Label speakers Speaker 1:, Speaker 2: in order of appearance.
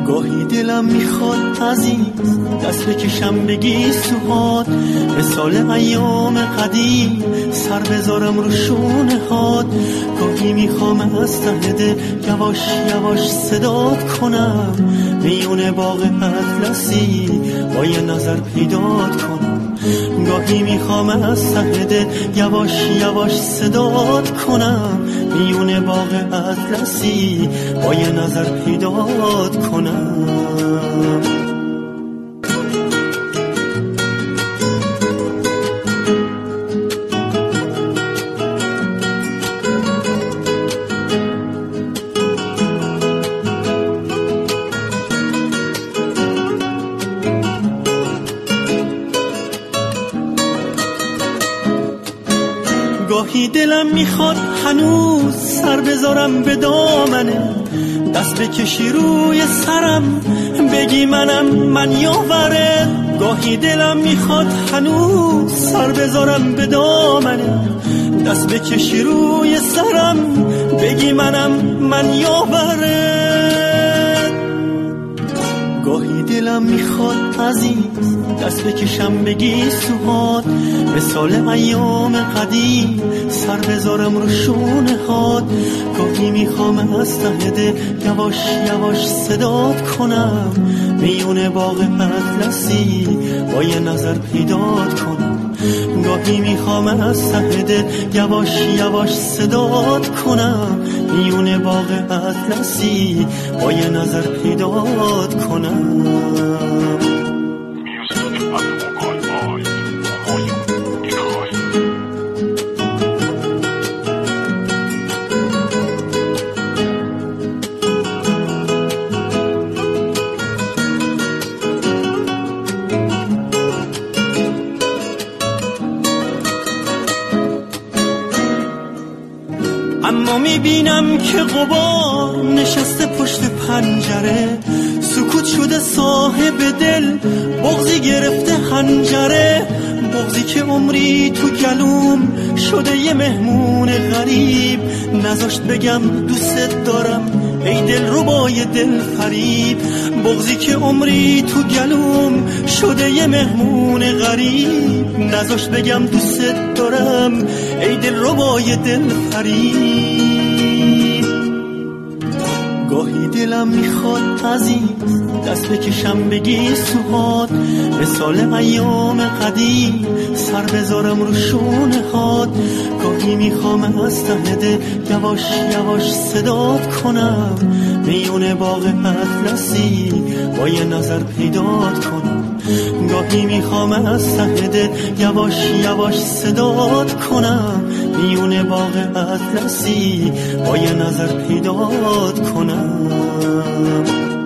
Speaker 1: گاهی دلم میخواد عزیز دست بکشم بگی سوهاد، مثال ایام قدیم سر بذارم رو شونه هات. گاهی میخوام از ته دل یواش یواش صدات کنم، میون باغ اطلسی با یه نظر پیدات کنم. گاهی میخوام از ته دل یواش یواش صدات کنم، میون باغ اطلسی با یه نظر پیدات کنم. گاهی دلم میخواد هنوز سر بذارم به دامنه، دست بکشی روی سرم بگی من یاوره. گاهی دلم میخواد هنوز سر بذارم به دامنه، دست بکشی روی سرم بگی من یاوره. گاهی دلم میخواد عزیز دست بکشم بگی سوهاد، مثال ایام قدیم سر بذارم رو شونه هات. گاهی میخوام از ته دل یواش یواش صدات کنم، میون باغ اطلسی با یه نظر پیدات کنم. گاهی میخوام از ته دل یواش یواش صدات کنم، میون باغ اطلسی با یه نظر پیدات کنم. اما میبینم که غبار نشسته پشت پنجره، سکوت شده صاحب دل، بغضی گرفته حنجره. بغضی که عمری تو گلوم شده یه مهمون غریب، نذاشت بگم دوست دارم ای دل ربای دل فریب. بغضی که عمری تو گلوم شده یه مهمون غریب، نذاشت بگم دوست دارم ای دل ربای دل فریب. گاهی دلم میخواد عزیز دست بکشم بگی سوهاد، مثال ایام قدیم سر بذارم رو شونه هات. گاهی میخوام از ته دل یواش یواش صدات کنم، میون باغ اطلسی با یه نظر پیدات کنم. گاهی میخوام از ته دل یواش یواش صدات کنم، میون باغ اطلسی با یه نظر پیدات کنم.